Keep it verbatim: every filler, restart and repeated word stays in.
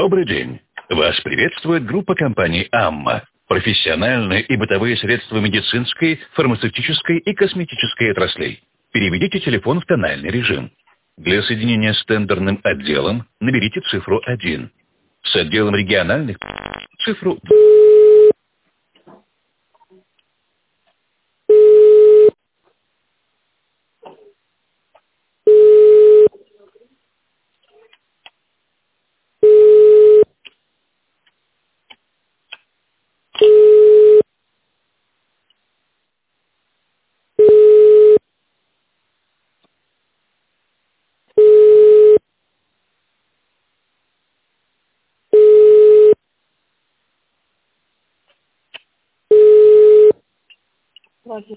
Добрый день. Вас приветствует группа компаний «Амма». Профессиональные и бытовые средства медицинской, фармацевтической и косметической отраслей. Переведите телефон в тональный режим. Для соединения с тендерным отделом наберите цифру один. С отделом региональных цифру два.